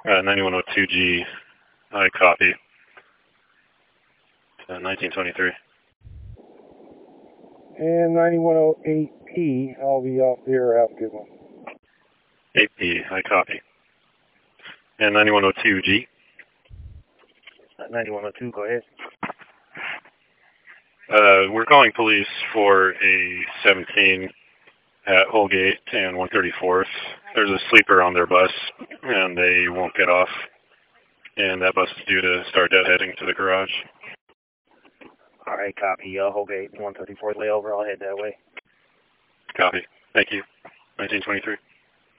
9102G, I copy. 1923. And 9108P, I'll be off there. Have a good one. 8P, I copy. And 9102G. 9102, go ahead. We're calling police for a 17 at Holgate and 134th. There's a sleeper on their bus, and they won't get off. And that bus is due to start deadheading to the garage. All right, copy. Holgate 134th layover. I'll head that way. Copy. Thank you. 1923.